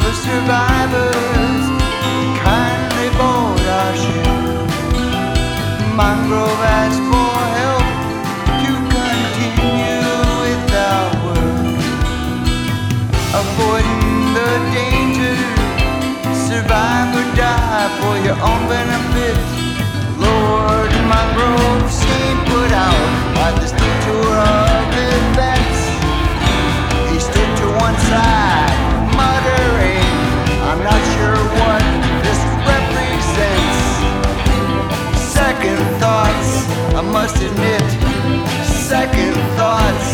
the survivors kindly board our ship. Mangrove asks for help to continue with our work, avoiding the danger. Survive or die for your own benefit. Lord Mangrove seemed put out by this detour of events. He stood to one side, muttering, I'm not sure what this represents. Second thoughts, I must admit. Second thoughts.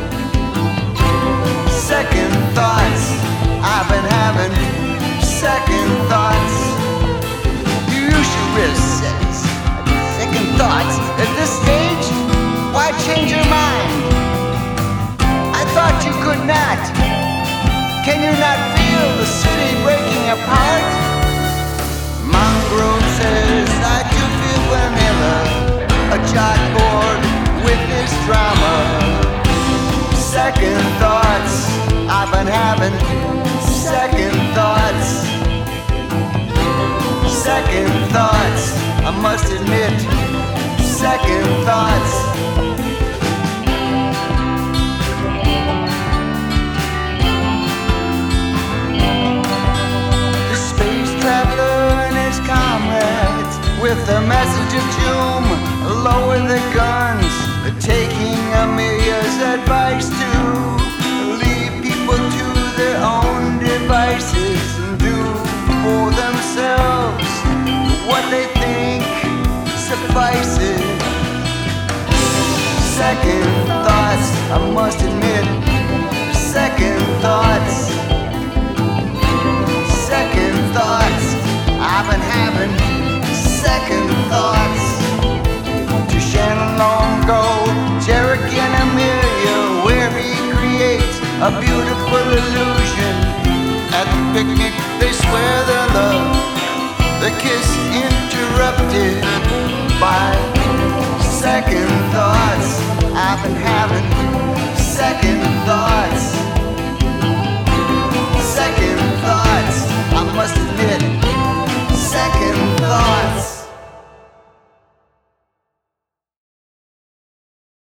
Second thoughts, I've been having second thoughts. You should risk second thoughts at this stage. Why change your mind? I thought you could not. Can you not feel the city breaking apart? Mangrove says I do feel vanilla, a chalkboard with this drama. Second thoughts, I've been having second thoughts. Second thoughts, I must admit. Second thoughts. The space traveler and his comrades, with the message of doom, lower the guns, taking Amelia's advice to leave people to their own devices and do for themselves what they think suffices. Second thoughts, I must admit. Second thoughts. Second thoughts, I've been having second thoughts. To Shannon Longo, Cherokee and Amelia, where he creates a beautiful illusion. At the picnic they swear their love, the kiss interrupted by second thoughts. I've been having second thoughts.